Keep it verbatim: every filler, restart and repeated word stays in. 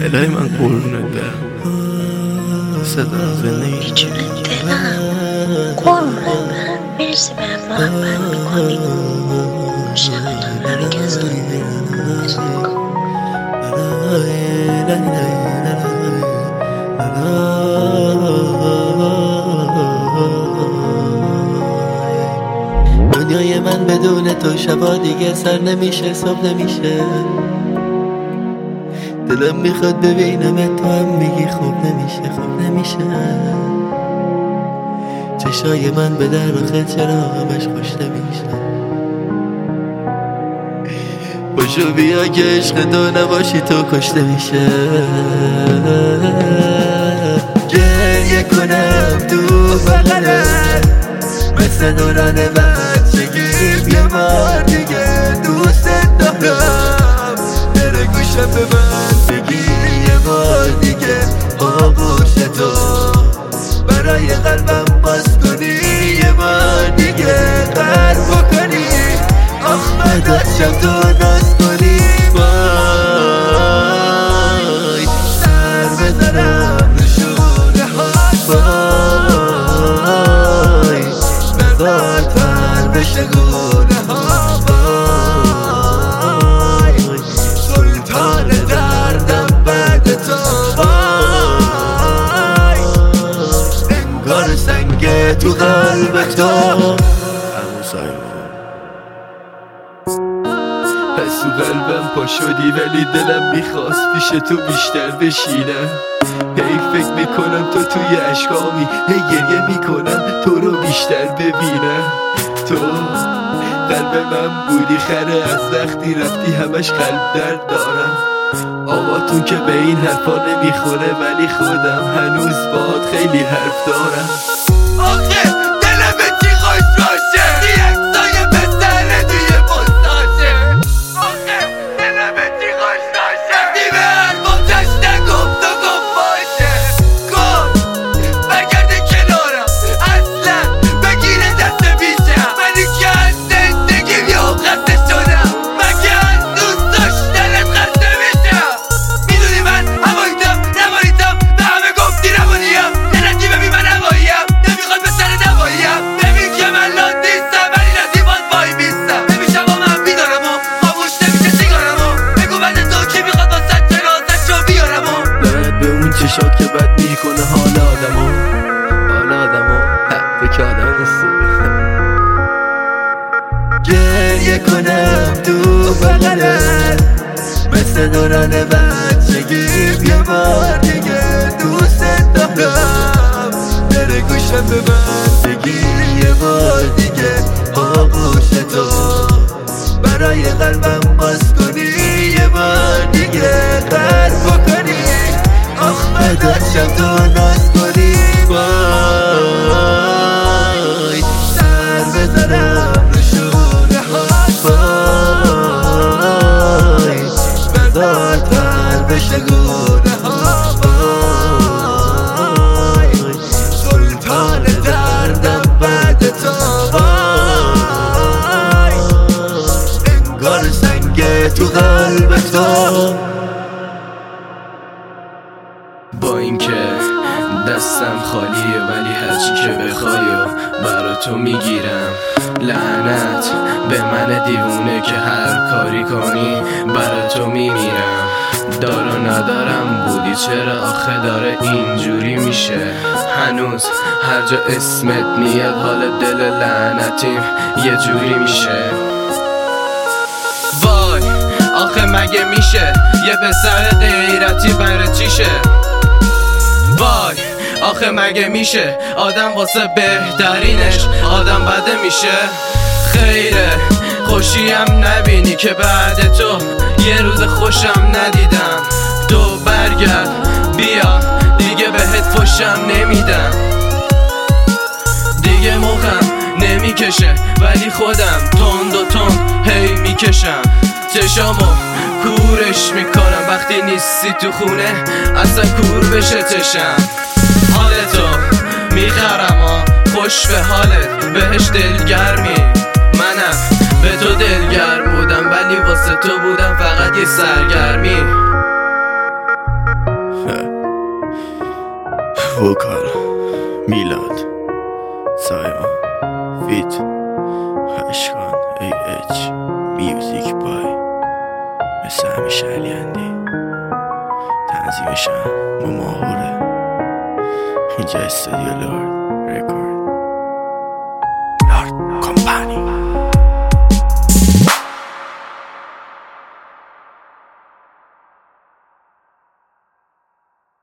الهی من قربونت برم، صدا زندگی جون دلم قربونت برم. مرسی به محبت میکنی شبتون رو بگذاریم. دنیای من بدون تو شبا دیگه سر نمیشه، صبح نمیشه. دلم میخواد ببینم تو هم میگی خوب نمیشه، خوب نمیشه. چشای من به در آخه چرا همش خوش نمیشه. باشو بیا که عشق تو نباشی تو کشته میشه. گریه کنم تو بغلت مثل دوران بچگیم، یه بار دیگه دوست دارم. بره گوشم به من بگی یه بار دیگه آغوش تو برای قلبم باز کنی، یه بار دیگه قرار بکنی. آخ بداشم تو ناز کنی. وای سر بذارم رو شونه هات، وای بذار پر بشه گونه ها. وای سلطان دردم بعد تو. وای انگار سنگ تو قلب تو. پس تو قلبم پا شدی ولی دلم میخواست پیش تو بیشتر بشینم. هی فکر میکنم تو توی عشقامی، هی گریه میکنم تو رو بیشتر ببینم. تو قلب من بودی خره، از وقتی رفتی همش قلب درد دارم. آواتون که به این حرفا نمیخوره ولی خودم هنوز باهات خیلی حرف دارم. آخه دلم چی خوش باشه دی اکسای بزنه توی پستاشه. آخه دلم چی خوش باشه دی به حرفام چش نگفت و گفت باشه. گفت برگرده کنارم اصلا بگیره دست پیشم. منی که از زندگیم یا خسته شدم، من که از دوست داشتنت خسته میشم. میدونی من هواییدم نواییدم، به همه گفتی روانیم، نرنجی ببین من هواییم، نمیخواد به سر نواییم. ببین که من لاد نیستم ولی نزیبات وای میستم. نمیشم با من بیدارم و خاموش نمیشه سیگارم و بگو بعد تو کی میخواد با ست جنازش رو بیارم و لعنت به اون چشات که بد میکنه حال آدمو، حال آدمو حرفه که آدم نیست. گریه کنم تو بغلت مثل دوران بچگیم، یه بار دیگه دوست دارم. بره گوشم به من بگی یه بار دیگه آغوش تو برای قلبم باز کنی، یه بار دیگه قرار بکنی. آخ بداشم تو ناز کنی. وای سر بذارم رو شونه هات، وای بذار پر بشه گونه ها. وای سلطان دردم بعد تو. وای انگار سنگ تو قلب تو. با اینکه دستم خالیه ولی هرچی که بخوای و برا تو میگیرم. لعنت به من دیوونه که هر کاری کنی برا تو میمیرم. دار و ندارم بودی چرا آخه داره اینجوری میشه. هنوز هر جا اسمت میاد حال دل لعنتیم یه جوری میشه. وای آخه مگه میشه یه پسر غیرتی بره چیشه. وای آخه مگه میشه آدم واسه بهترینش آدم بده میشه. خیره خوشیم نبینی که بعد تو یه روز خوشم ندیدم. تو برگرد بیا دیگه بهت فشم نمیدم. دیگه مخم نمیکشه ولی خودم تند و تند هی میکشم. چشامو کورش میکنم وقتی نیستی تو خونه اصلا کور بشه چشم. حالتو میخرم ها خوش به حالت بهش دلگرمی. منم به تو دلگرم بودم ولی واسه تو بودم فقط یه سرگرمی. وکال میلاد سایما فیت اشکان ای اچ میوزیک بای مثل همیشه علی اندی تنظیمشم با ماهوره اینجا استودیو لورد رکورد لورد کمپانی